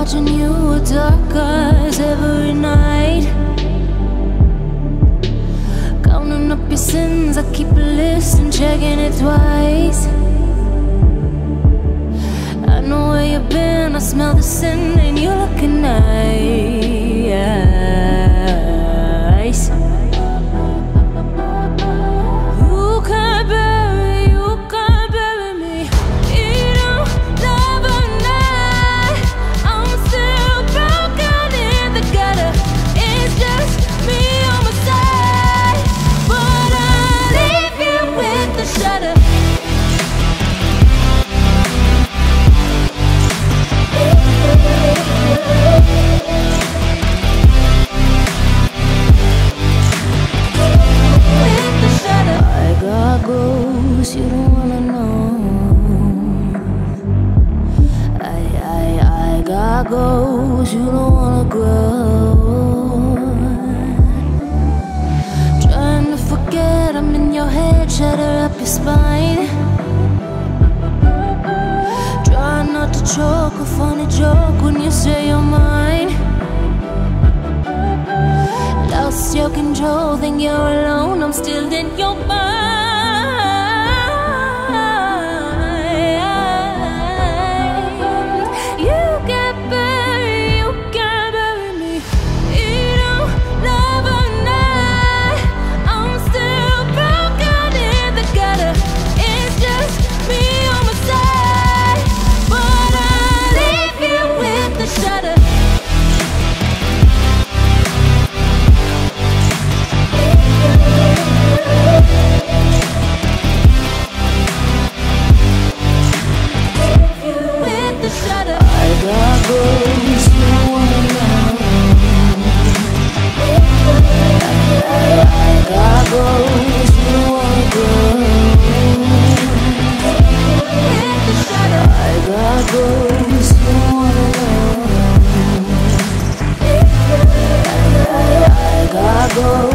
watching you with dark eyes every night, counting up your sins. I keep a list and checking it twice. I know where you've been, I smell the sin, and you're looking nice. You don't wanna know. I got goals you don't wanna grow. Trying to forget, I'm in your head, shatter up your spine. Trying not to choke, a funny joke when you say you're mine. Lost your control, think you're alone, I'm still in your mind. Go